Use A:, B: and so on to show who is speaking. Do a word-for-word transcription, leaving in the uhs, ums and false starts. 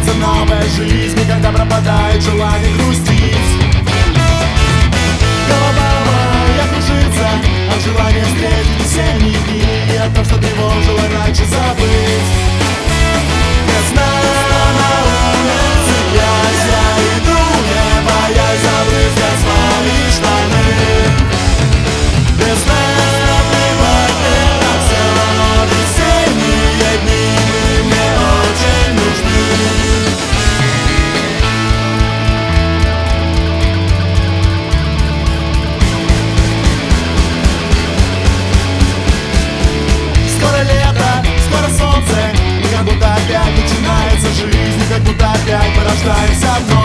A: начинается новая жизнь, и когда пропадает желание грустить. Голова моя кружится от желания встретить весенние дни, и о том, что тревожило раньше, забыть. Весна на улице, грязь, я иду, не боясь забрызгать свои штаны. Весна, плевать мне на все, весенние дни мне очень нужны. Скоро лето, скоро солнце, и как будто опять начинается жизнь, и как будто опять порождаемся вновь.